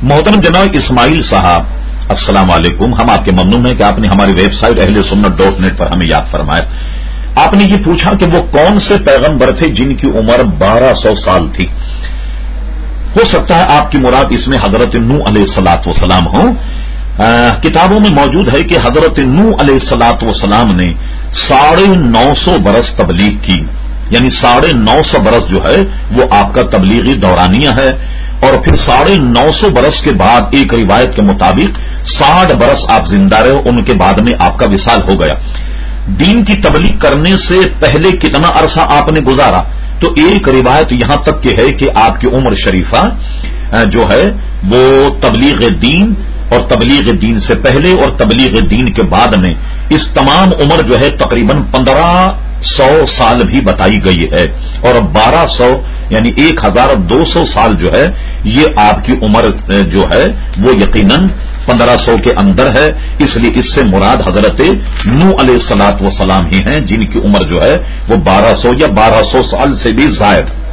محترم جناب اسماعیل صاحب السلام علیکم. ہم آپ کے ممنون ہیں کہ آپ نے ہماری ویب سائٹ اہلسنت.net پر ہمیں یاد فرمایا. آپ نے یہ پوچھا کہ وہ کون سے پیغمبر تھے جن کی عمر 1200 سال تھی. ہو سکتا ہے آپ کی مراد اس میں حضرت نوح علیہ الصلوۃ والسلام ہوں. کتابوں میں موجود ہے کہ حضرت نوح علیہ الصلوۃ والسلام نے 950 برس تبلیغ کی، یعنی 950 برس جو ہے وہ آپ کا تبلیغی دورانیہ ہے. اور پھر 950 برس کے بعد ایک روایت کے مطابق 60 برس آپ زندہ رہے، ان کے بعد میں آپ کا وصال ہو گیا. دین کی تبلیغ کرنے سے پہلے کتنا عرصہ آپ نے گزارا؟ تو ایک روایت یہاں تک کہ ہے کہ آپ کی عمر شریفہ جو ہے وہ تبلیغ دین اور تبلیغ دین سے پہلے اور تبلیغ دین کے بعد میں اس تمام عمر جو ہے تقریباً 1500 سال بھی بتائی گئی ہے، اور 1200 یعنی 1200 سال جو ہے یہ آپ کی عمر جو ہے وہ یقیناً 1500 کے اندر ہے. اس لیے اس سے مراد حضرت نوح علیہ الصلوۃ والسلام ہی ہیں جن کی عمر جو ہے وہ 1200 یا 1200 سال سے بھی زائد